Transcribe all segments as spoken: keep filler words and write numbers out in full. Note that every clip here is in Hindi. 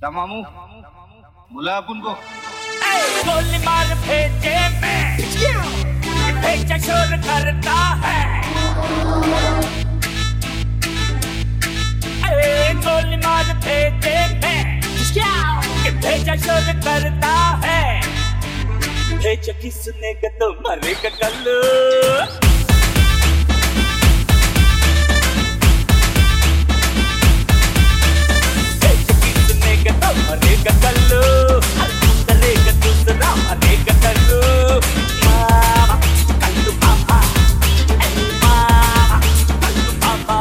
तमामू बुला अपन को। गोली मार भेजे में भेजा शोर करता है। गोली मार भेजे में भेजा शोर करता है। भेजा किसने का तो मरेगा कल्लू। मरेगा कल्लू करेगा दूसरा मरेगा कल्लू मामा कल्लू पापा मामा कल्लू पापा।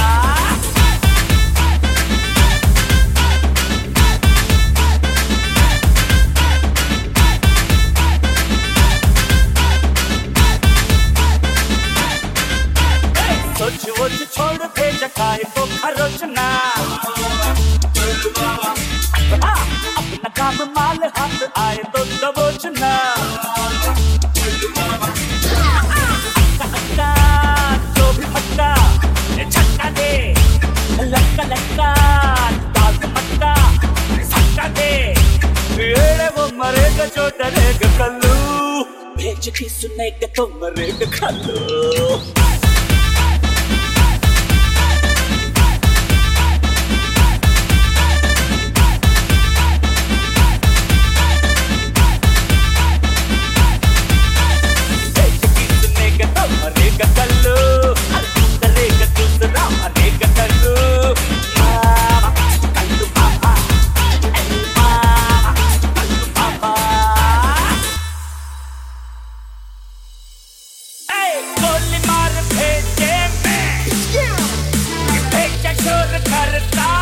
सोच वोच छोड़ भेजा खाए तो खरोचना। अपना काम माल हाथ आए तो दबोचना। अक्का जो भी पक्का छक्का दे लक्का लक्का दाल मक्का छक्का दे। ये वो मरेगा जो डरेगा कल्लू। भेज के सुनेगा तो मरेगा कल्लू। मरेगा कल्लू करेगा दूसरा मरेगा कल्लू मामा कल्लू पापा मामा कल्लू पापा। गोली मार भेजे में भेजा शोर करता